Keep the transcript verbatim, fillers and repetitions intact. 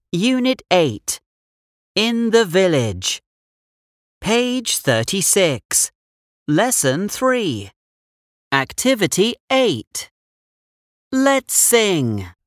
Unit eight. In the Village. Page thirty-six. Lesson three. Activity eight. Let's sing.